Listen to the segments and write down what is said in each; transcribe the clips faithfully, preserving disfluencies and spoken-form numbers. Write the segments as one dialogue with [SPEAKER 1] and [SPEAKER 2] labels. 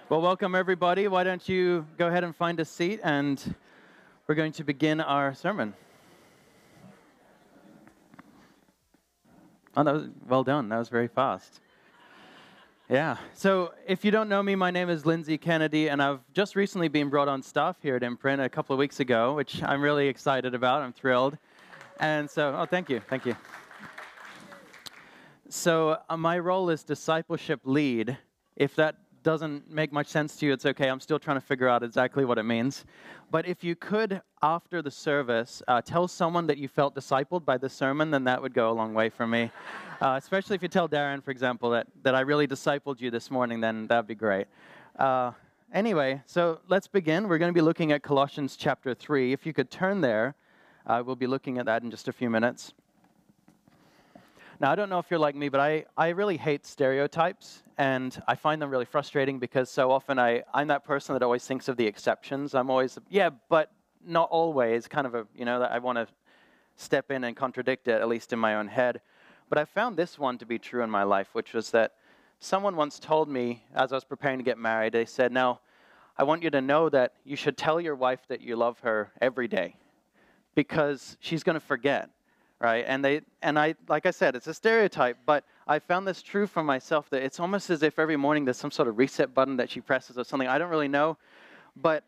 [SPEAKER 1] Well, welcome everybody. Why don't you go ahead and find a seat, and we're going to begin our sermon. Oh, that was well done. That was very fast. Yeah. So if you don't know me, my name is Lindsay Kennedy, and I've just recently been brought on staff here at Imprint a couple of weeks ago, which I'm really excited about. I'm thrilled. And so, oh, thank you. Thank you. So uh, my role is discipleship lead. If that doesn't make much sense to you, it's okay. I'm still trying to figure out exactly what it means. But if you could, after the service, uh, tell someone that you felt discipled by the sermon, then that would go a long way for me. Uh, especially if you tell Darren, for example, that, that I really discipled you this morning, then that'd be great. Uh, anyway, so let's begin. We're going to be looking at Colossians chapter three. If you could turn there, uh, we'll be looking at that in just a few minutes. Now, I don't know if you're like me, but I, I really hate stereotypes, and I find them really frustrating because so often I, I'm that person that always thinks of the exceptions. I'm always, yeah, but not always, kind of a, you know, that I want to step in and contradict it, at least in my own head. But I found this one to be true in my life, which was that someone once told me, as I was preparing to get married, they said, now, I want you to know that you should tell your wife that you love her every day because she's going to forget. Right, and they and I, like I said, it's a stereotype, but I found this true for myself that it's almost as if every morning there's some sort of reset button that she presses or something. I don't really know, but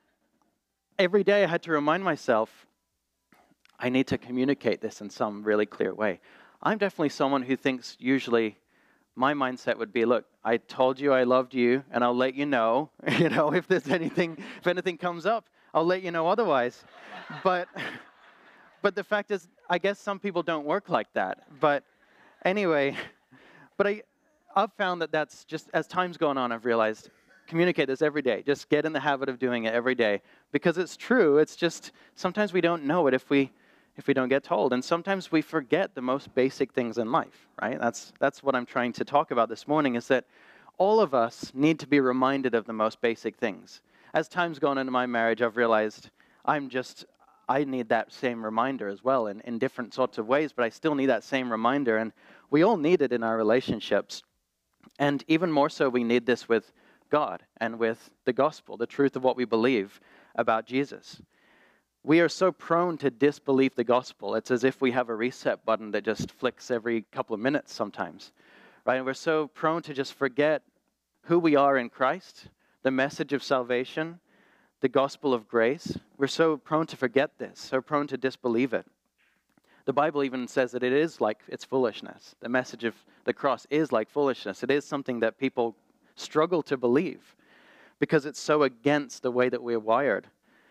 [SPEAKER 1] every day I had to remind myself, I need to communicate this in some really clear way. I'm definitely someone who thinks usually my mindset would be, look, I told you I loved you, and I'll let you know, you know, if there's anything, if anything comes up, I'll let you know otherwise, but. But the fact is, I guess some people don't work like that. But anyway, but I, I've found that that's just, as time's gone on, I've realized, communicate this every day. Just get in the habit of doing it every day. Because it's true, it's just, sometimes we don't know it if we, if we don't get told. And sometimes we forget the most basic things in life, right? That's, that's what I'm trying to talk about this morning, is that all of us need to be reminded of the most basic things. As time's gone into my marriage, I've realized I'm just... I need that same reminder as well in, in different sorts of ways, but I still need that same reminder, and we all need it in our relationships. And even more so, we need this with God and with the gospel, the truth of what we believe about Jesus. We are so prone to disbelieve the gospel. It's as if we have a reset button that just flicks every couple of minutes sometimes, right? And we're so prone to just forget who we are in Christ, the message of salvation, the gospel of grace. We're so prone to forget this, so prone to disbelieve it. The Bible even says that it is like, it's foolishness. The message of the cross is like foolishness. It is something that people struggle to believe because it's so against the way that we're wired.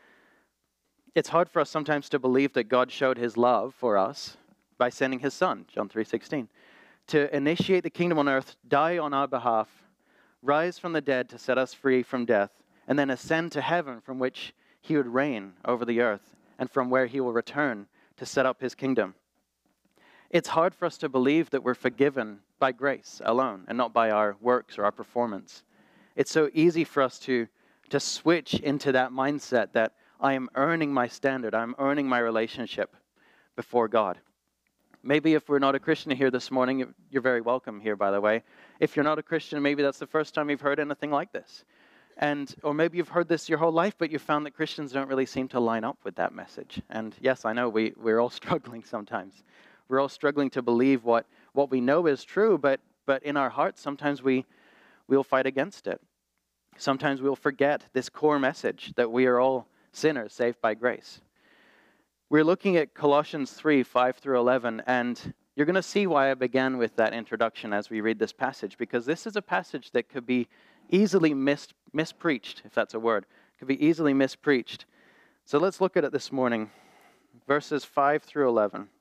[SPEAKER 1] It's hard for us sometimes to believe that God showed his love for us by sending his son, John three sixteen, to initiate the kingdom on earth, die on our behalf, rise from the dead to set us free from death, and then ascend to heaven from which he would reign over the earth and from where he will return to set up his kingdom. It's hard for us to believe that we're forgiven by grace alone and not by our works or our performance. It's so easy for us to, to switch into that mindset that I am earning my standard, I'm earning my relationship before God. Maybe if we're not a Christian here this morning, you're very welcome here, by the way. If you're not a Christian, maybe that's the first time you've heard anything like this. And, or maybe you've heard this your whole life, but you found that Christians don't really seem to line up with that message. And yes, I know we, we're all struggling sometimes. We're all struggling to believe what, what we know is true, but, but in our hearts, sometimes we, we'll fight against it. Sometimes we'll forget this core message that we are all sinners saved by grace. We're looking at Colossians three, five through eleven, and you're going to see why I began with that introduction as we read this passage, because this is a passage that could be easily mis- mispreached, if that's a word. It could be easily mispreached. So let's look at it this morning. Verses five through eleven.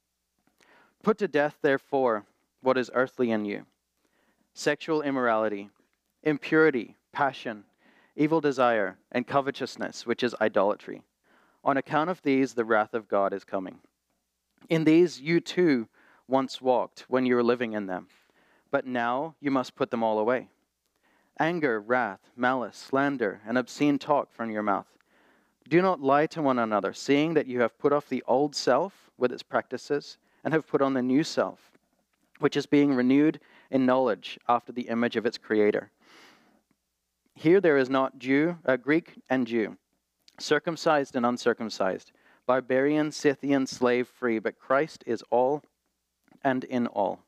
[SPEAKER 1] Put to death, therefore, what is earthly in you: sexual immorality, impurity, passion, evil desire, and covetousness, which is idolatry. On account of these, the wrath of God is coming. In these you too once walked when you were living in them, but now you must put them all away. Anger, wrath, malice, slander, and obscene talk from your mouth. Do not lie to one another, seeing that you have put off the old self with its practices, and have put on the new self, which is being renewed in knowledge after the image of its creator. Here there is not Jew, uh, Greek and Jew, circumcised and uncircumcised, barbarian, Scythian, slave, free, but Christ is all and in all.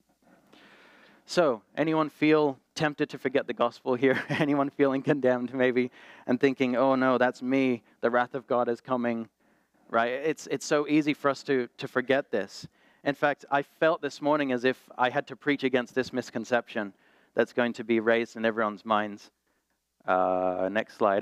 [SPEAKER 1] So, anyone feel tempted to forget the gospel here? Anyone feeling condemned maybe and thinking, oh no, that's me, the wrath of God is coming, right? It's it's so easy for us to, to forget this. In fact, I felt this morning as if I had to preach against this misconception that's going to be raised in everyone's minds. Uh, next slide.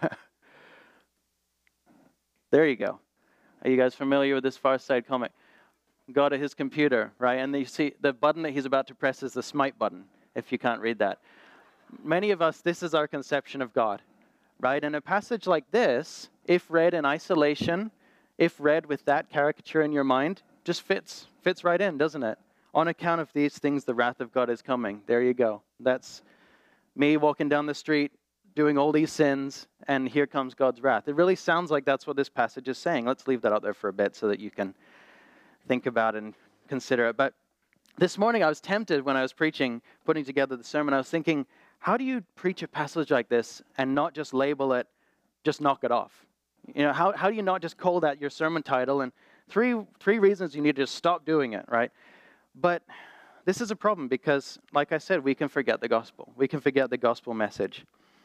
[SPEAKER 1] There you go. Are you guys familiar with this Far Side comic? Go to his computer, right? And you see the button that he's about to press is the smite button, if you can't read that. Many of us, this is our conception of God, right? And a passage like this, if read in isolation, if read with that caricature in your mind, just fits, fits right in, doesn't it? On account of these things, the wrath of God is coming. There you go. That's me walking down the street, doing all these sins, and here comes God's wrath. It really sounds like that's what this passage is saying. Let's leave that out there for a bit so that you can think about and consider it. But this morning I was tempted when I was preaching, putting together the sermon, I was thinking, how do you preach a passage like this and not just label it, just knock it off? You know, how, how do you not just call that your sermon title? And three, three reasons you need to just stop doing it, right? But this is a problem because, like I said, we can forget the gospel. We can forget the gospel message.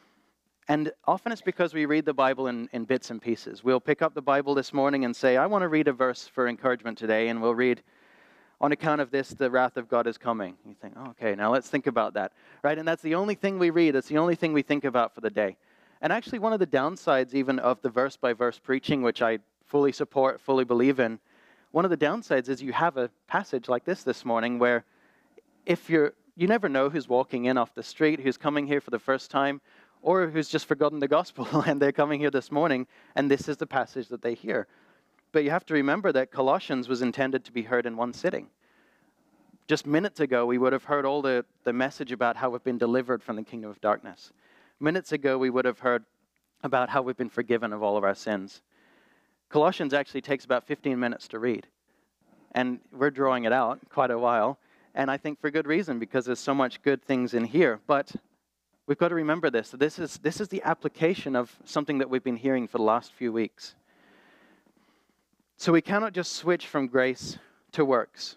[SPEAKER 1] And often it's because we read the Bible in, in bits and pieces. We'll pick up the Bible this morning and say, I want to read a verse for encouragement today, and we'll read, on account of this, the wrath of God is coming. You think, oh, okay, now let's think about that, right? And that's the only thing we read. That's the only thing we think about for the day. And actually, one of the downsides even of the verse-by-verse preaching, which I fully support, fully believe in, one of the downsides is you have a passage like this this morning where if you're, you never know who's walking in off the street, who's coming here for the first time, or who's just forgotten the gospel and they're coming here this morning and this is the passage that they hear. But you have to remember that Colossians was intended to be heard in one sitting. Just minutes ago, we would have heard all the, the message about how we've been delivered from the kingdom of darkness. Minutes ago, we would have heard about how we've been forgiven of all of our sins. Colossians actually takes about fifteen minutes to read. And we're drawing it out quite a while. And I think for good reason, because there's so much good things in here. But we've got to remember this. This is, this is the application of something that we've been hearing for the last few weeks. So we cannot just switch from grace to works.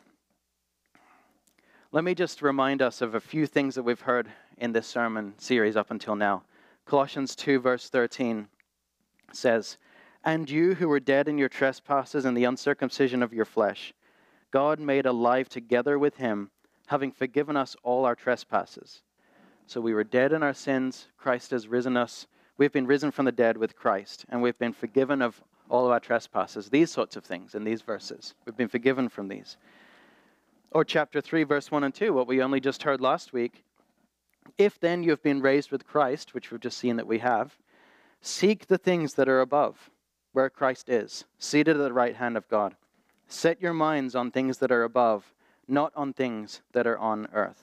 [SPEAKER 1] Let me just remind us of a few things that we've heard in this sermon series up until now. Colossians two verse thirteen says, "And you who were dead in your trespasses and the uncircumcision of your flesh, God made alive together with him, having forgiven us all our trespasses." So we were dead in our sins. Christ has risen us. We've been risen from the dead with Christ, and we've been forgiven of all of our trespasses. These sorts of things in these verses. We've been forgiven from these. Or chapter three, verse one and two, what we only just heard last week. "If then you have been raised with Christ," which we've just seen that we have, "seek the things that are above, where Christ is, seated at the right hand of God. Set your minds on things that are above, not on things that are on earth."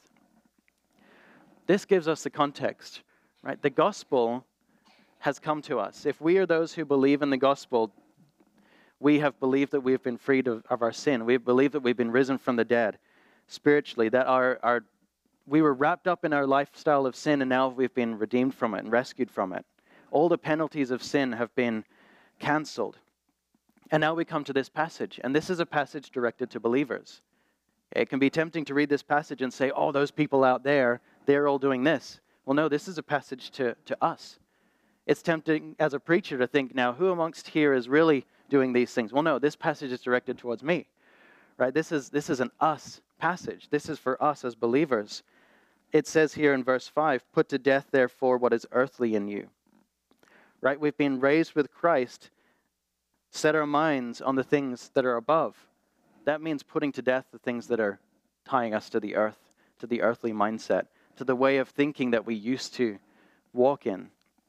[SPEAKER 1] This gives us the context, right? The gospel has come to us. If we are those who believe in the gospel, we have believed that we have been freed of, of our sin. We have believed that we've been risen from the dead spiritually, that our, our we were wrapped up in our lifestyle of sin, and now we've been redeemed from it and rescued from it. All the penalties of sin have been canceled. And now we come to this passage, and this is a passage directed to believers. It can be tempting to read this passage and say, oh, those people out there, they're all doing this. Well, no, this is a passage to, to us. It's tempting as a preacher to think, now, who amongst here is really doing these things? Well, no, this passage is directed towards me, right? This is, this is an us passage. This is for us as believers. It says here in verse five, "Put to death, therefore, what is earthly in you." Right? We've been raised with Christ. Set our minds on the things that are above. That means putting to death the things that are tying us to the earth, to the earthly mindset, to the way of thinking that we used to walk in.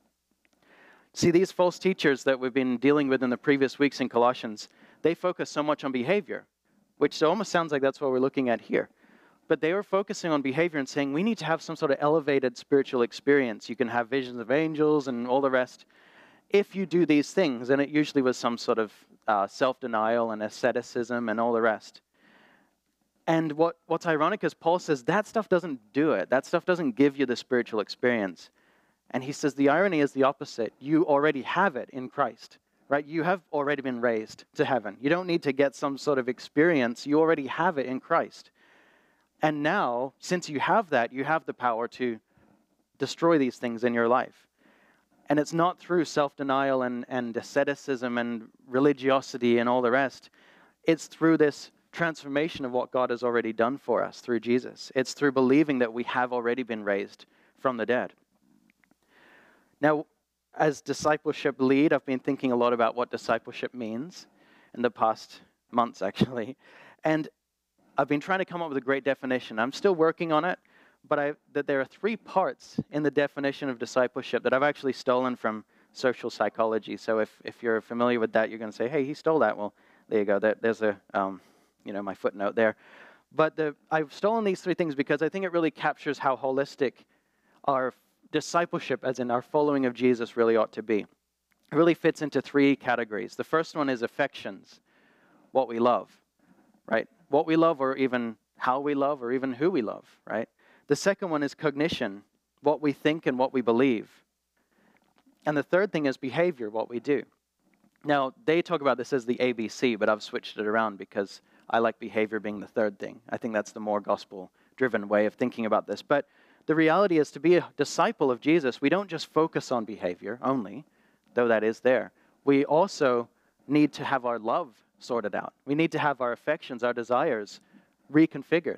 [SPEAKER 1] See, these false teachers that we've been dealing with in the previous weeks in Colossians, they focus so much on behavior, which almost sounds like that's what we're looking at here. But they were focusing on behavior and saying, we need to have some sort of elevated spiritual experience. You can have visions of angels and all the rest if you do these things. And it usually was some sort of uh, self-denial and asceticism and all the rest. And what, what's ironic is Paul says that stuff doesn't do it. That stuff doesn't give you the spiritual experience. And he says the irony is the opposite. You already have it in Christ, right? You have already been raised to heaven. You don't need to get some sort of experience. You already have it in Christ. And now, since you have that, you have the power to destroy these things in your life. And it's not through self-denial and, and asceticism and religiosity and all the rest. It's through this transformation of what God has already done for us through Jesus. It's through believing that we have already been raised from the dead. Now, as discipleship lead, I've been thinking a lot about what discipleship means in the past months, actually. And I've been trying to come up with a great definition. I'm still working on it, but I, that there are three parts in the definition of discipleship that I've actually stolen from social psychology. So if, if you're familiar with that, you're going to say, hey, he stole that. Well, there you go. There, there's a, um, you know, my footnote there. But the, I've stolen these three things because I think it really captures how holistic our discipleship, as in our following of Jesus, really ought to be. It really fits into three categories. The first one is affections, what we love, right? What we love, or even how we love, or even who we love, right? The second one is cognition, what we think and what we believe. And the third thing is behavior, what we do. Now, they talk about this as the A B C, but I've switched it around because I like behavior being the third thing. I think that's the more gospel-driven way of thinking about this. But the reality is, to be a disciple of Jesus, we don't just focus on behavior only, though that is there. We also need to have our love sorted out. We need to have our affections, our desires reconfigured.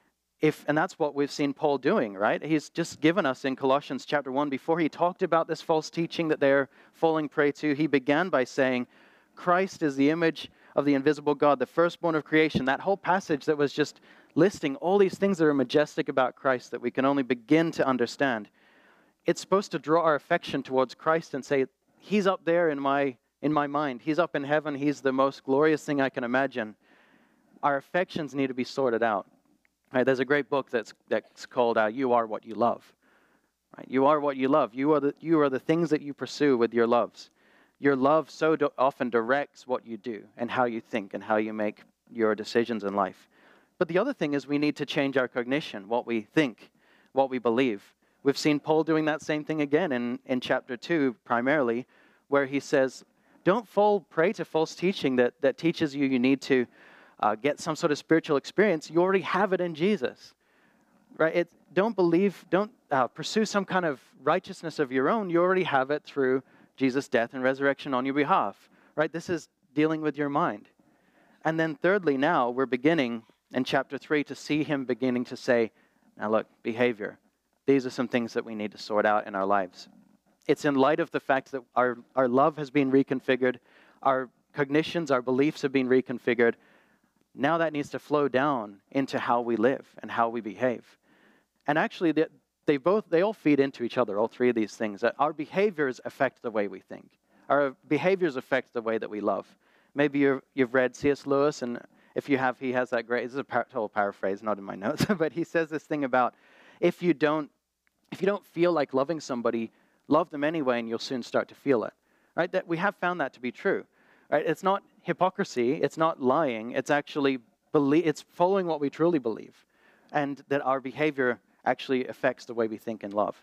[SPEAKER 1] If, and that's what we've seen Paul doing, right? He's just given us in Colossians chapter one, before he talked about this false teaching that they're falling prey to, he began by saying, Christ is the image of the invisible God, the firstborn of creation. That whole passage that was just listing all these things that are majestic about Christ that we can only begin to understand. It's supposed to draw our affection towards Christ and say, he's up there in my, in my mind. He's up in heaven. He's the most glorious thing I can imagine. Our affections need to be sorted out. Right, there's a great book that's that's called uh, "You Are What You Love." Right, you are what you love. You are the you are the things that you pursue with your loves. Your love so do- often directs what you do and how you think and how you make your decisions in life. But the other thing is, we need to change our cognition, what we think, what we believe. We've seen Paul doing that same thing again in in chapter two, primarily, where he says, "Don't fall prey to false teaching that that teaches you you need to." Uh, get some sort of spiritual experience. You already have it in Jesus, right? It, don't believe, don't uh, pursue some kind of righteousness of your own. You already have it through Jesus' death and resurrection on your behalf, right? This is dealing with your mind. And then thirdly, now we're beginning in chapter three to see him beginning to say, now look, behavior. These are some things that we need to sort out in our lives. It's in light of the fact that our, our love has been reconfigured, our cognitions, our beliefs have been reconfigured. Now that needs to flow down into how we live and how we behave. And actually, they, they both they all feed into each other, all three of these things. Our behaviors affect the way we think. Our behaviors affect the way that we love. Maybe you're, you've read C S Lewis, and if you have, he has that great, this is a par- total paraphrase, not in my notes, but he says this thing about if you don't if you don't feel like loving somebody, love them anyway, and you'll soon start to feel it. Right? That we have found that to be true. Right? It's not hypocrisy, it's not lying, it's actually believe, it's following what we truly believe, and that our behavior actually affects the way we think and love.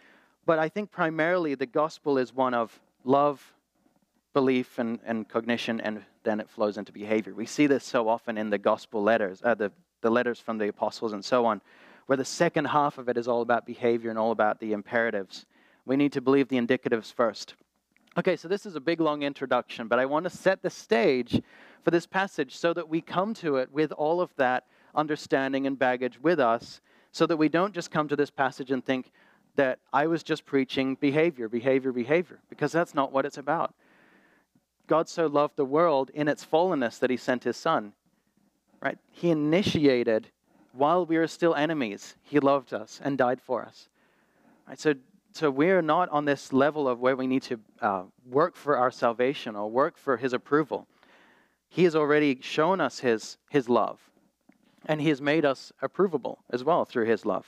[SPEAKER 1] But I think primarily the gospel is one of love, belief, and, and cognition, and then it flows into behavior. We see this so often in the gospel letters, uh, the, the letters from the apostles and so on, where the second half of it is all about behavior and all about the imperatives. We need to believe the indicatives first. Okay, so this is a big, long introduction, but I want to set the stage for this passage so that we come to it with all of that understanding and baggage with us, so that we don't just come to this passage and think that I was just preaching behavior, behavior, behavior, because that's not what it's about. God so loved the world in its fallenness that he sent his son, right? He initiated, while we were still enemies, he loved us and died for us, right? So So we're not on this level of where we need to uh, work for our salvation or work for his approval. He has already shown us his, his love, and he has made us approvable as well through his love.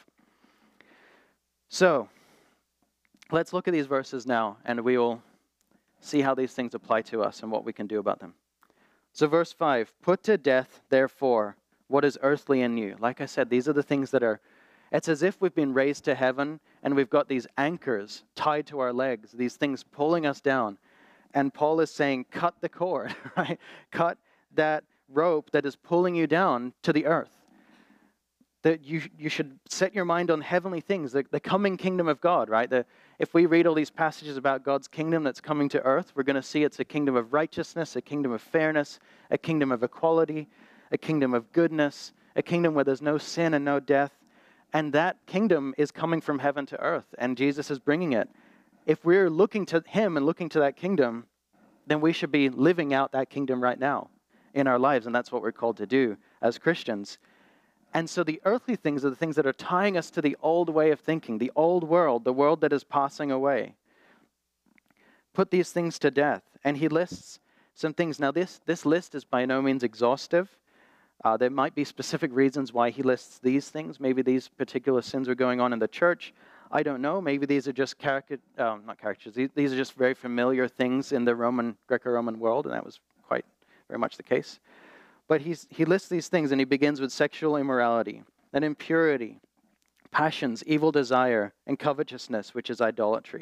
[SPEAKER 1] So let's look at these verses now, and we will see how these things apply to us and what we can do about them. So verse five, put to death, therefore, what is earthly in you. Like I said, these are the things that are It's as if we've been raised to heaven and we've got these anchors tied to our legs, these things pulling us down. And Paul is saying, cut the cord, right? Cut that rope that is pulling you down to the earth. That you you should set your mind on heavenly things, the, the coming kingdom of God, right? The, if we read all these passages about God's kingdom that's coming to earth, we're going to see it's a kingdom of righteousness, a kingdom of fairness, a kingdom of equality, a kingdom of goodness, a kingdom where there's no sin and no death. And that kingdom is coming from heaven to earth, and Jesus is bringing it. If we're looking to him and looking to that kingdom, then we should be living out that kingdom right now in our lives, and that's what we're called to do as Christians. And so the earthly things are the things that are tying us to the old way of thinking, the old world, the world that is passing away. Put these things to death. And he lists some things. Now, this, this list is by no means exhaustive. Uh, there might be specific reasons why he lists these things. Maybe these particular sins are going on in the church. I don't know. Maybe these are just caricature, uh, not caricatures. These, these are just very familiar things in the Roman, Greco-Roman world, and that was quite very much the case. But he's, he lists these things, and he begins with sexual immorality, and impurity, passions, evil desire, and covetousness, which is idolatry.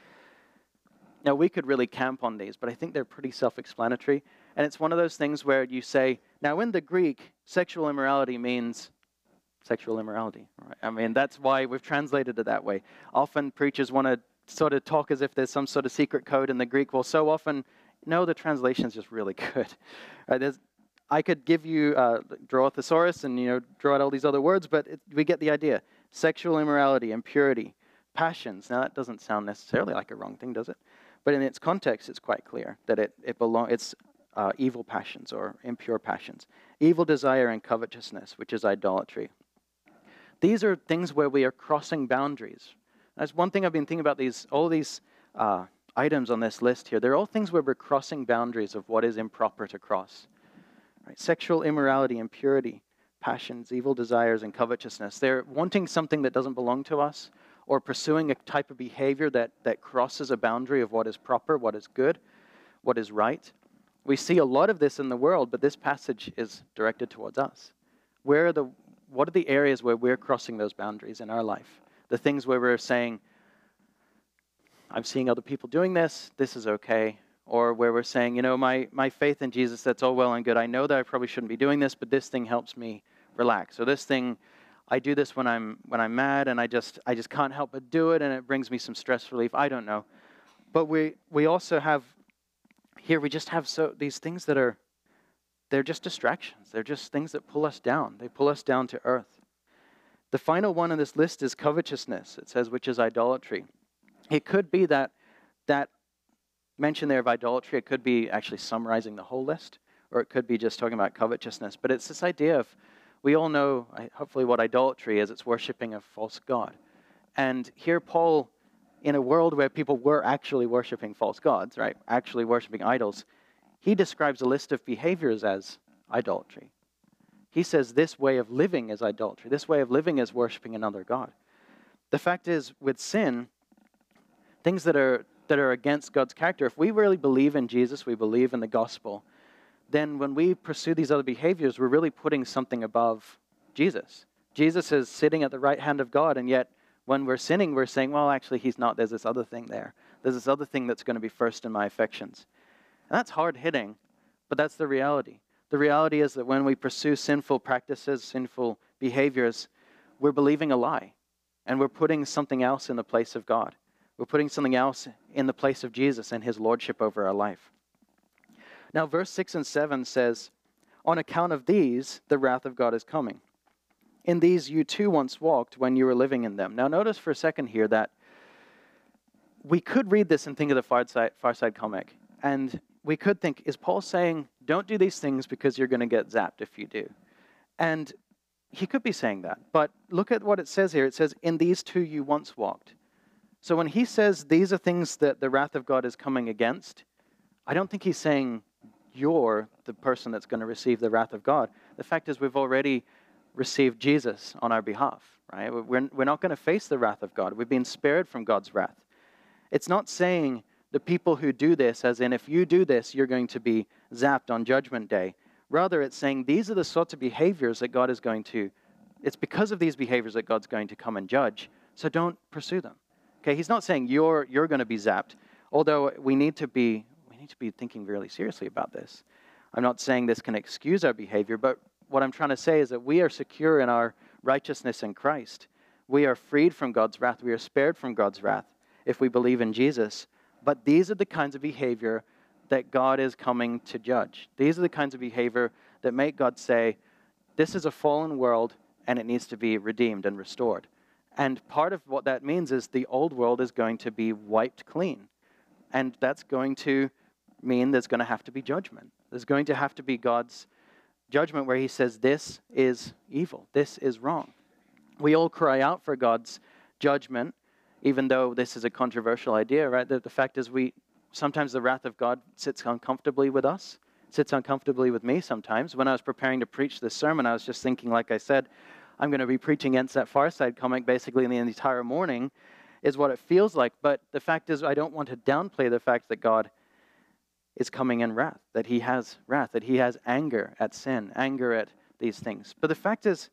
[SPEAKER 1] Now, we could really camp on these, but I think they're pretty self-explanatory. And it's one of those things where you say, now in the Greek, sexual immorality means sexual immorality. Right? I mean, that's why we've translated it that way. Often preachers want to sort of talk as if there's some sort of secret code in the Greek. Well, so often, no, the translation is just really good. Right? There's, I could give you, uh, draw a thesaurus and, you know, draw out all these other words, but it, we get the idea. Sexual immorality, impurity, passions. Now, that doesn't sound necessarily like a wrong thing, does it? But in its context, it's quite clear that it, it belong, it's uh, evil passions or impure passions. Evil desire and covetousness, which is idolatry. These are things where we are crossing boundaries. That's one thing I've been thinking about these, all these uh, items on this list here. They're all things where we're crossing boundaries of what is improper to cross. Right? Sexual immorality, impurity, passions, evil desires, and covetousness. They're wanting something that doesn't belong to us, or pursuing a type of behavior that, that crosses a boundary of what is proper, what is good, what is right. We see a lot of this in the world, but this passage is directed towards us. Where are the, what are the areas where we're crossing those boundaries in our life? The things where we're saying, I'm seeing other people doing this, this is okay. Or where we're saying, you know, my, my faith in Jesus, that's all well and good. I know that I probably shouldn't be doing this, but this thing helps me relax. So this thing, I do this when I'm when I'm mad, and I just I just can't help but do it, and it brings me some stress relief. I don't know. But we we also have, here we just have so these things that are, they're just distractions. They're just things that pull us down. They pull us down to earth. The final one on this list is covetousness. It says, which is idolatry. It could be that that mention there of idolatry, it could be actually summarizing the whole list, or it could be just talking about covetousness. But it's this idea of, we all know, hopefully, what idolatry is. It's worshiping a false god. And here Paul, in a world where people were actually worshiping false gods, right, actually worshiping idols, he describes a list of behaviors as idolatry. He says this way of living is idolatry. This way of living is worshiping another god. The fact is, with sin, things that are that are against God's character, if we really believe in Jesus, we believe in the gospel, then when we pursue these other behaviors, we're really putting something above Jesus. Jesus is sitting at the right hand of God, and yet when we're sinning, we're saying, well, actually, he's not. There's this other thing there. There's this other thing that's going to be first in my affections. And that's hard-hitting, but that's the reality. The reality is that when we pursue sinful practices, sinful behaviors, we're believing a lie, and we're putting something else in the place of God. We're putting something else in the place of Jesus and his lordship over our life. Now, verse six and seven says, on account of these, the wrath of God is coming. In these you too once walked when you were living in them. Now, notice for a second here that we could read this and think of the Far Side, Far Side comic. And we could think, is Paul saying, don't do these things because you're going to get zapped if you do? And he could be saying that. But look at what it says here. It says, in these two you once walked. So when he says these are things that the wrath of God is coming against, I don't think he's saying you're the person that's going to receive the wrath of God. The fact is we've already received Jesus on our behalf, right? We're, we're not going to face the wrath of God. We've been spared from God's wrath. It's not saying the people who do this, as in if you do this, you're going to be zapped on Judgment Day. Rather, it's saying these are the sorts of behaviors that God is going to it's because of these behaviors that God's going to come and judge. So don't pursue them. Okay, he's not saying you're you're going to be zapped, although we need to be we need to be thinking really seriously about this. I'm not saying this can excuse our behavior, but what I'm trying to say is that we are secure in our righteousness in Christ. We are freed from God's wrath. We are spared from God's wrath if we believe in Jesus. But these are the kinds of behavior that God is coming to judge. These are the kinds of behavior that make God say, this is a fallen world and it needs to be redeemed and restored. And part of what that means is the old world is going to be wiped clean. And that's going to mean there's going to have to be judgment. There's going to have to be God's judgment where he says, this is evil. This is wrong. We all cry out for God's judgment, even though this is a controversial idea, right? The, the fact is we sometimes the wrath of God sits uncomfortably with us, sits uncomfortably with me sometimes. When I was preparing to preach this sermon, I was just thinking, like I said, I'm going to be preaching against that Far Side comic basically in the entire morning, is what it feels like. But the fact is, I don't want to downplay the fact that God is coming in wrath, that he has wrath, that he has anger at sin, anger at these things. But the fact is,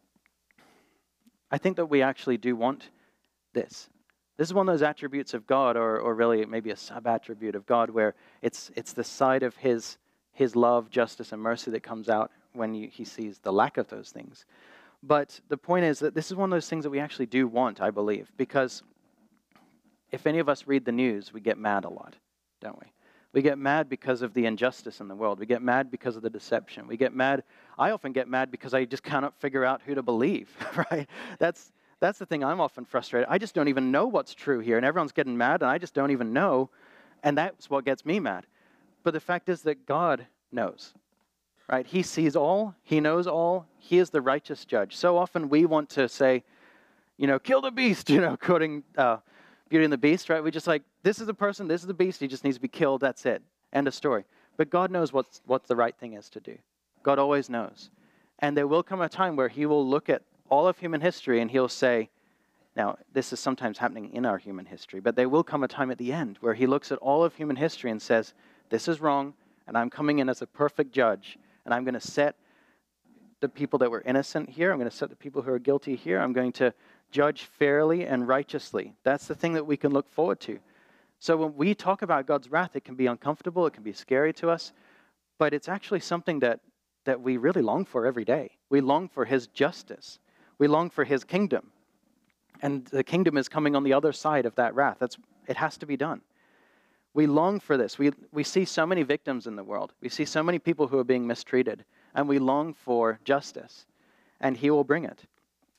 [SPEAKER 1] I think that we actually do want this. This is one of those attributes of God, or or really maybe a sub-attribute of God, where it's it's the side of his his love, justice, and mercy that comes out when you, he sees the lack of those things. But the point is that this is one of those things that we actually do want, I believe, because if any of us read the news, we get mad a lot, don't we? We get mad because of the injustice in the world. We get mad because of the deception. We get mad. I often get mad because I just cannot figure out who to believe, right? That's that's the thing I'm often frustrated. I just don't even know what's true here, and everyone's getting mad, and I just don't even know, and that's what gets me mad. But the fact is that God knows, right? He sees all. He knows all. He is the righteous judge. So often we want to say, you know, kill the beast, you know, quoting uh, Beauty and the Beast, right? We just like, this is a person, this is the beast, he just needs to be killed, that's it. End of story. But God knows what's, what the right thing is to do. God always knows. And there will come a time where he will look at all of human history and he'll say, now, this is sometimes happening in our human history, but there will come a time at the end where he looks at all of human history and says, this is wrong, and I'm coming in as a perfect judge, and I'm going to set the people that were innocent here, I'm going to set the people who are guilty here, I'm going to judge fairly and righteously. That's the thing that we can look forward to. So when we talk about God's wrath, it can be uncomfortable, it can be scary to us, but it's actually something that, that we really long for every day. We long for his justice. We long for his kingdom. And the kingdom is coming on the other side of that wrath. That's, it has to be done. We long for this. We, we see so many victims in the world. We see so many people who are being mistreated, and we long for justice, and he will bring it.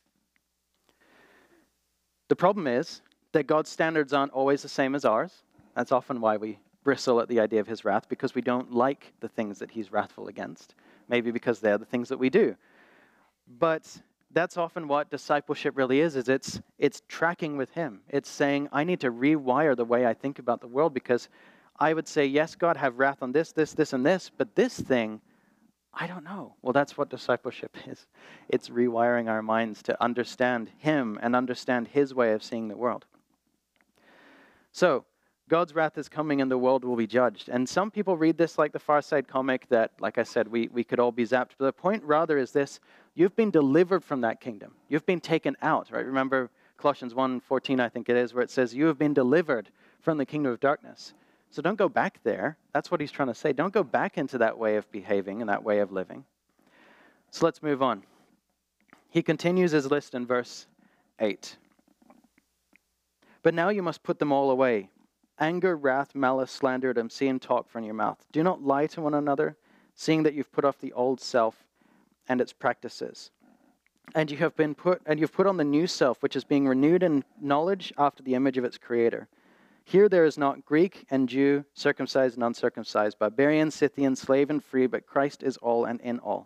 [SPEAKER 1] The problem is that God's standards aren't always the same as ours. That's often why we bristle at the idea of his wrath, because we don't like the things that he's wrathful against. Maybe because they're the things that we do. But that's often what discipleship really is, is it's it's tracking with him. It's saying, I need to rewire the way I think about the world, because I would say, yes, God, have wrath on this, this, this, and this, but this thing, I don't know. Well, that's what discipleship is. It's rewiring our minds to understand him and understand his way of seeing the world. So, God's wrath is coming and the world will be judged. And some people read this like the Far Side comic that, like I said, we, we could all be zapped. But the point rather is this: you've been delivered from that kingdom. You've been taken out, right? Remember Colossians one fourteen, I think it is, where it says, you have been delivered from the kingdom of darkness. So don't go back there. That's what he's trying to say. Don't go back into that way of behaving and that way of living. So let's move on. He continues his list in verse eight. But now you must put them all away: anger, wrath, malice, slander, obscene talk from your mouth. Do not lie to one another, seeing that you've put off the old self and its practices. And you have been put and you've put on the new self, which is being renewed in knowledge after the image of its creator. Here there is not Greek and Jew, circumcised and uncircumcised, barbarian, Scythian, slave and free, but Christ is all and in all.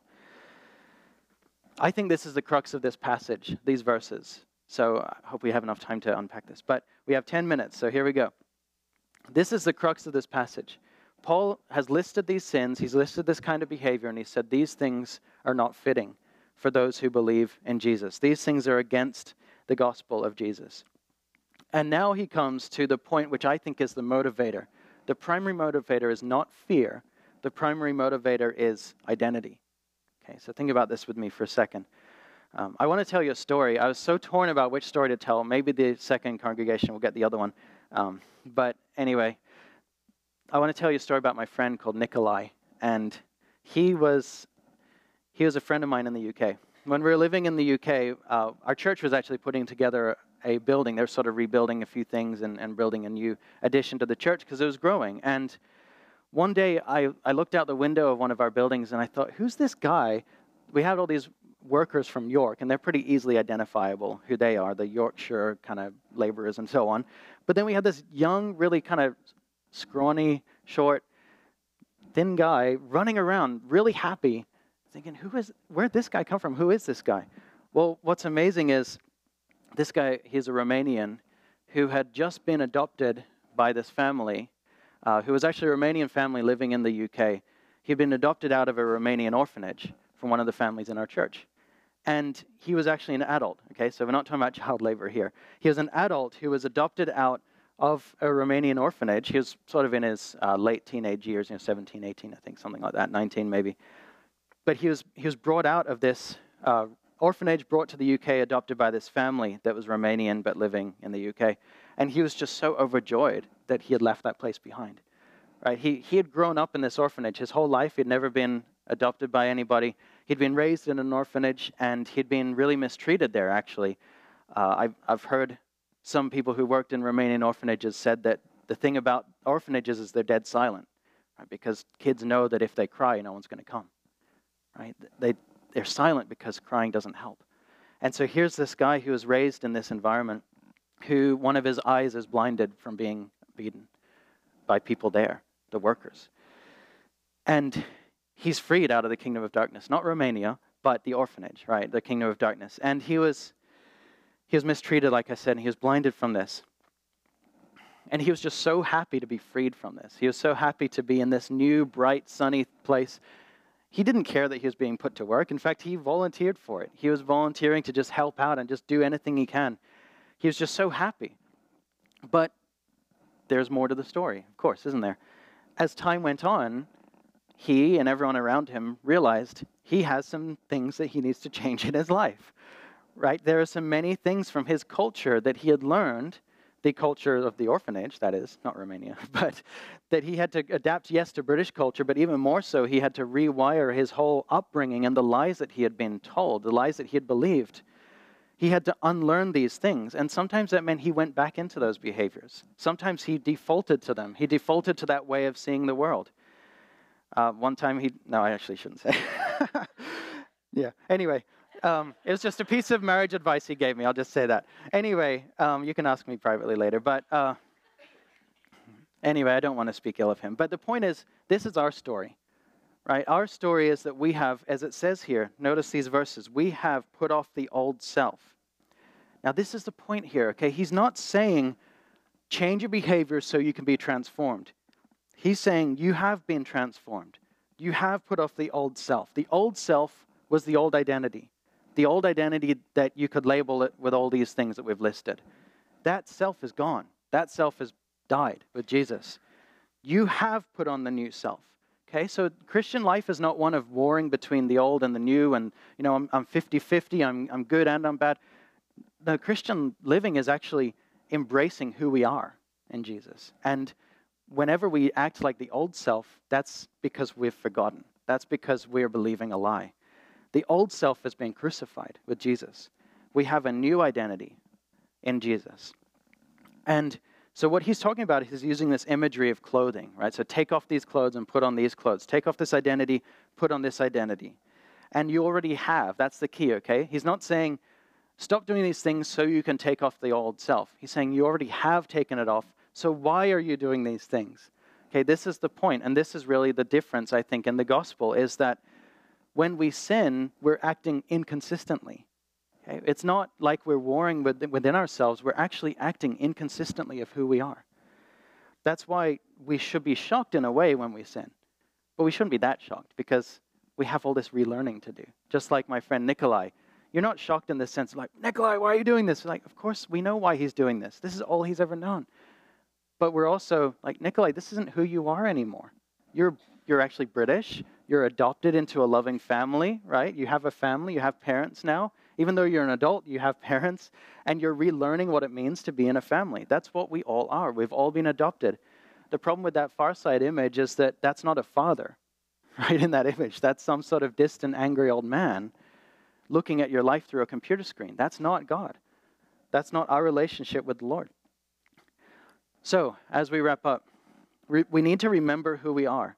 [SPEAKER 1] I think this is the crux of this passage, these verses. So I hope we have enough time to unpack this. But we have ten minutes, so here we go. This is the crux of this passage. Paul has listed these sins, he's listed this kind of behavior, and he said these things are not fitting for those who believe in Jesus. These things are against the gospel of Jesus. And now he comes to the point which I think is the motivator. The primary motivator is not fear. The primary motivator is identity. Okay, so think about this with me for a second. Um, I want to tell you a story. I was so torn about which story to tell. Maybe the second congregation will get the other one. Um, but anyway, I want to tell you a story about my friend called Nikolai. And he was he was a friend of mine in the U K. When we were living in the U K, uh, our church was actually putting together a building. They were sort of rebuilding a few things and, and building a new addition to the church because it was growing. And one day I, I looked out the window of one of our buildings and I thought, who's this guy? We had all these workers from York, and they're pretty easily identifiable who they are, the Yorkshire kind of laborers and so on. But then we had this young, really kind of scrawny, short, thin guy running around, really happy, thinking, who is, where'd this guy come from? Who is this guy? Well, what's amazing is this guy, he's a Romanian who had just been adopted by this family, uh, who was actually a Romanian family living in the U K. He'd been adopted out of a Romanian orphanage from one of the families in our church. And he was actually an adult, okay? So we're not talking about child labor here. He was an adult who was adopted out of a Romanian orphanage. He was sort of in his uh, late teenage years, you know, seventeen, eighteen, I think, something like that, nineteen maybe. But he was he was brought out of this uh, orphanage, brought to the U K, adopted by this family that was Romanian but living in the U K. And he was just so overjoyed that he had left that place behind. Right? He he had grown up in this orphanage his whole life. He'd never been adopted by anybody. He'd been raised in an orphanage, and he'd been really mistreated there, actually. Uh, I've, I've heard some people who worked in Romanian orphanages said that the thing about orphanages is they're dead silent, right? Because kids know that if they cry, no one's going to come. Right? They, they're silent because crying doesn't help. And so here's this guy who was raised in this environment who one of his eyes is blinded from being beaten by people there, the workers. And he's freed out of the kingdom of darkness, not Romania, but the orphanage, right? The kingdom of darkness. And he was he was mistreated, like I said, and he was blinded from this. And he was just so happy to be freed from this. He was so happy to be in this new, bright, sunny place. He didn't care that he was being put to work. In fact, he volunteered for it. He was volunteering to just help out and just do anything he can. He was just so happy. But there's more to the story, of course, isn't there? As time went on, he and everyone around him realized he has some things that he needs to change in his life, right? There are so many things from his culture that he had learned, the culture of the orphanage, that is, not Romania, but that he had to adapt, yes, to British culture, but even more so, he had to rewire his whole upbringing and the lies that he had been told, the lies that he had believed. He had to unlearn these things, and sometimes that meant he went back into those behaviors. Sometimes he defaulted to them. He defaulted to that way of seeing the world. Uh, one time he, no, I actually shouldn't say. Yeah, anyway, um, it was just a piece of marriage advice he gave me. I'll just say that. Anyway, um, you can ask me privately later. But uh, anyway, I don't want to speak ill of him. But the point is, this is our story, right? Our story is that we have, as it says here, notice these verses, we have put off the old self. Now, this is the point here, okay? He's not saying change your behavior so you can be transformed. He's saying you have been transformed. You have put off the old self. The old self was the old identity. The old identity that you could label it with all these things that we've listed. That self is gone. That self has died with Jesus. You have put on the new self. Okay, so Christian life is not one of warring between the old and the new and, you know, I'm, I'm fifty-fifty, I'm, I'm good and I'm bad. The Christian living is actually embracing who we are in Jesus. And whenever we act like the old self, that's because we've forgotten. That's because we're believing a lie. The old self has been crucified with Jesus. We have a new identity in Jesus. And so what he's talking about is using this imagery of clothing, right? So take off these clothes and put on these clothes. Take off this identity, put on this identity. And you already have. That's the key, okay? He's not saying, stop doing these things so you can take off the old self. He's saying you already have taken it off. So why are you doing these things? Okay, this is the point, and this is really the difference, I think, in the gospel, is that when we sin, we're acting inconsistently. Okay? It's not like we're warring with, within ourselves. We're actually acting inconsistently of who we are. That's why we should be shocked in a way when we sin. But we shouldn't be that shocked because we have all this relearning to do. Just like my friend Nikolai. You're not shocked in the sense of like, Nikolai, why are you doing this? Like, of course, we know why he's doing this. This is all he's ever known. But we're also like, Nikolai, this isn't who you are anymore. You're you're actually British. You're adopted into a loving family, right? You have a family. You have parents now. Even though you're an adult, you have parents, and you're relearning what it means to be in a family. That's what we all are. We've all been adopted. The problem with that far side image is that that's not a father, right, in that image. That's some sort of distant, angry old man looking at your life through a computer screen. That's not God. That's not our relationship with the Lord. So, as we wrap up, we, we need to remember who we are.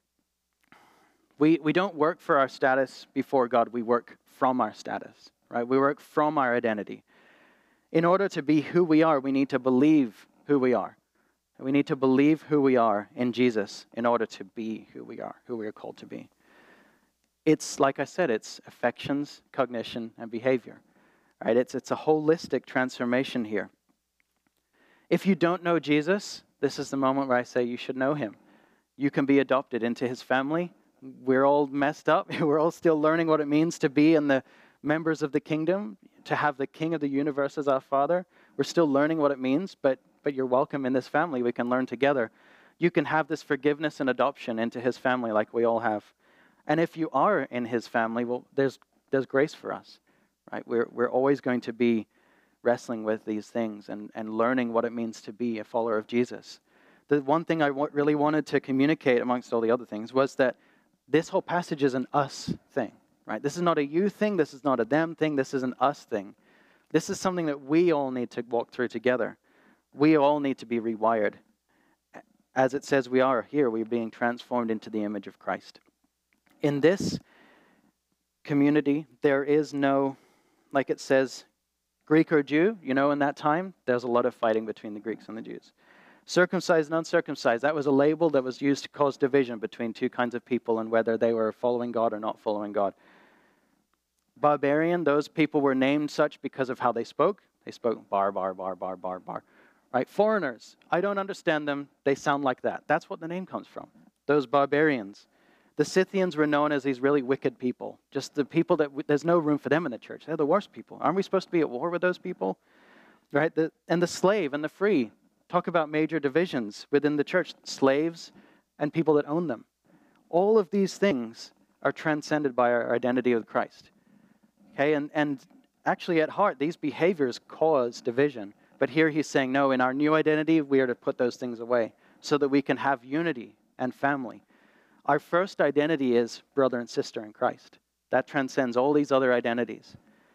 [SPEAKER 1] We, we don't work for our status before God. We work from our status, right? We work from our identity. In order to be who we are, we need to believe who we are. We need to believe who we are in Jesus in order to be who we are, who we are called to be. It's, like I said, it's affections, cognition, and behavior, right? It's, it's a holistic transformation here. If you don't know Jesus, this is the moment where I say you should know him. You can be adopted into his family. We're all messed up. We're all still learning what it means to be in the members of the kingdom, to have the King of the universe as our Father. We're still learning what it means, but, but you're welcome in this family. We can learn together. You can have this forgiveness and adoption into his family like we all have. And if you are in his family, well, there's there's grace for us, right? We're we're always going to be wrestling with these things and, and learning what it means to be a follower of Jesus. The one thing I w- really wanted to communicate amongst all the other things was that this whole passage is an us thing, right? This is not a you thing. This is not a them thing. This is an us thing. This is something that we all need to walk through together. We all need to be rewired. As it says we are here, we're being transformed into the image of Christ. In this community, there is no, like it says, Greek or Jew. You know, in that time, there's a lot of fighting between the Greeks and the Jews. Circumcised and uncircumcised, that was a label that was used to cause division between two kinds of people and whether they were following God or not following God. Barbarian, those people were named such because of how they spoke. They spoke bar, bar, bar, bar, bar, bar. Right? Foreigners, I don't understand them. They sound like that. That's what the name comes from. Those barbarians. The Scythians were known as these really wicked people. Just the people that, w- there's no room for them in the church. They're the worst people. Aren't we supposed to be at war with those people? Right? The, and the slave and the free. Talk about major divisions within the church. Slaves and people that own them. All of these things are transcended by our identity with Christ. Okay, and, and actually at heart, these behaviors cause division. But here he's saying, no, in our new identity, we are to put those things away so that we can have unity and family. Our first identity is brother and sister in Christ. That transcends all these other identities.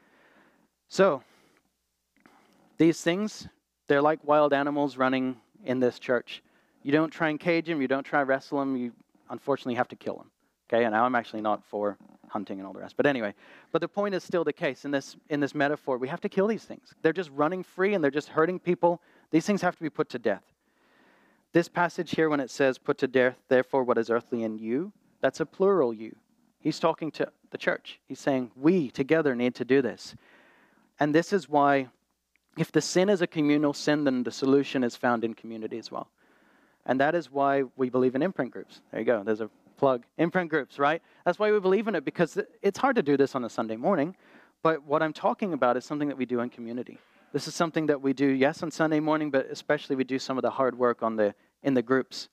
[SPEAKER 1] So, these things, they're like wild animals running in this church. You don't try and cage them. You don't try and wrestle them. You unfortunately have to kill them. Okay, and now I'm actually not for hunting and all the rest. But anyway, but the point is still the case in this in this metaphor. We have to kill these things. They're just running free and they're just hurting people. These things have to be put to death. This passage here, when it says put to death, therefore what is earthly in you, that's a plural you. He's talking to the church. He's saying we together need to do this. And this is why if the sin is a communal sin, then the solution is found in community as well. And that is why we believe in imprint groups. There you go. There's a plug. Imprint groups, right? That's why we believe in it, because it's hard to do this on a Sunday morning. But what I'm talking about is something that we do in community. This is something that we do, yes, on Sunday morning, but especially we do some of the hard work on the in the groups.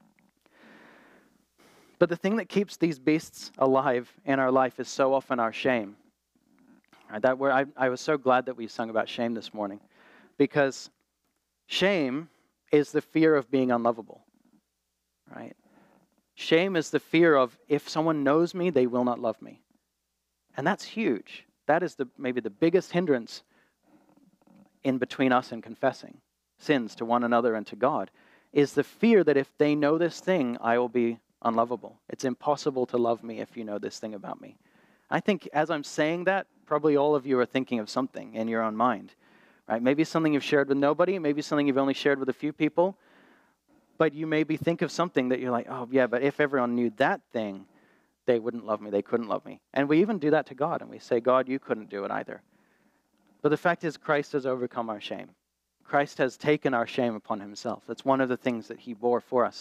[SPEAKER 1] But the thing that keeps these beasts alive in our life is so often our shame. Right, that where I, I was so glad that we sung about shame this morning, because shame is the fear of being unlovable. Right? Shame is the fear of if someone knows me, they will not love me. And that's huge. That is the maybe the biggest hindrance in between us and confessing sins to one another and to God, is the fear that if they know this thing, I will be unlovable. It's impossible to love me if you know this thing about me. I think as I'm saying that, probably all of you are thinking of something in your own mind. Right? Maybe something you've shared with nobody, maybe something you've only shared with a few people, but you maybe think of something that you're like, oh yeah, but if everyone knew that thing, they wouldn't love me, they couldn't love me. And we even do that to God, and we say, God, you couldn't do it either. But the fact is, Christ has overcome our shame. Christ has taken our shame upon himself. That's one of the things that he bore for us.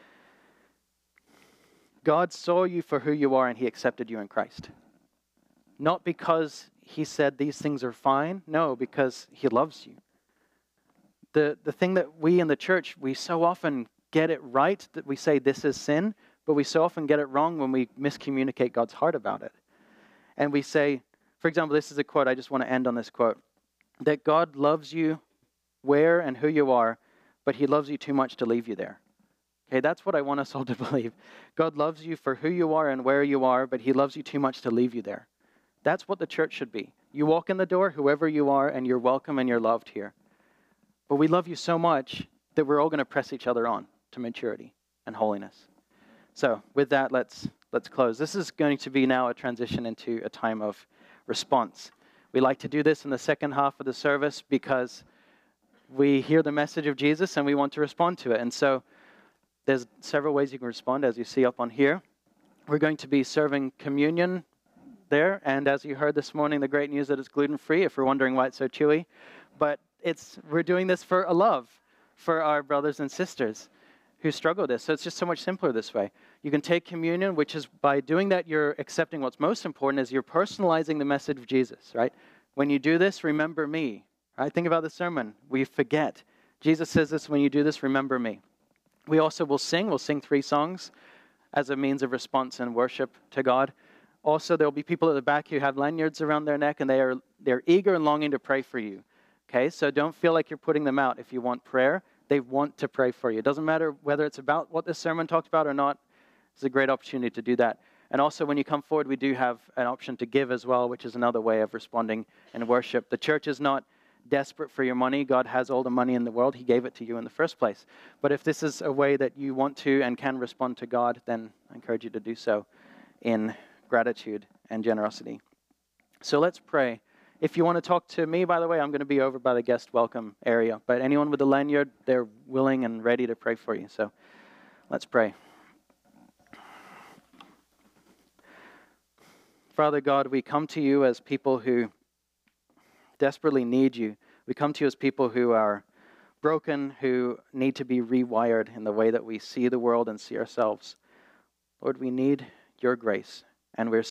[SPEAKER 1] God saw you for who you are, and he accepted you in Christ. Not because he said these things are fine. No, because he loves you. The, the thing that we in the church, we so often get it right, that we say this is sin, but we so often get it wrong when we miscommunicate God's heart about it. And we say, For example, this is a quote. I just want to end on this quote. That God loves you where and who you are, but he loves you too much to leave you there. Okay, that's what I want us all to believe. God loves you for who you are and where you are, but he loves you too much to leave you there. That's what the church should be. You walk in the door, whoever you are, and you're welcome and you're loved here. But we love you so much that we're all going to press each other on to maturity and holiness. So with that, let's let's close. This is going to be now a transition into a time of response. We like to do this in the second half of the service because we hear the message of Jesus and we want to respond to it. And so there's several ways you can respond, as you see up on here. We're going to be serving communion there. And as you heard this morning, the great news that it's gluten-free, if you're wondering why it's so chewy. But it's we're doing this for a love for our brothers and sisters who struggle with this. So it's just so much simpler this way. You can take communion, which is by doing that, you're accepting what's most important is you're personalizing the message of Jesus, right? When you do this, remember me. Right? Think about the sermon. We forget. Jesus says this, when you do this, remember me. We also will sing. We'll sing three songs as a means of response and worship to God. Also, there'll be people at the back who have lanyards around their neck, and they are they're eager and longing to pray for you. Okay, so don't feel like you're putting them out. If you want prayer, they want to pray for you. It doesn't matter whether it's about what this sermon talked about or not. It's a great opportunity to do that. And also, when you come forward, we do have an option to give as well, which is another way of responding in worship. The church is not desperate for your money. God has all the money in the world. He gave it to you in the first place. But if this is a way that you want to and can respond to God, then I encourage you to do so in gratitude and generosity. So let's pray. If you want to talk to me, by the way, I'm going to be over by the guest welcome area. But anyone with a lanyard, they're willing and ready to pray for you. So let's pray. Father God, we come to you as people who desperately need you. We come to you as people who are broken, who need to be rewired in the way that we see the world and see ourselves. Lord, we need your grace, and we're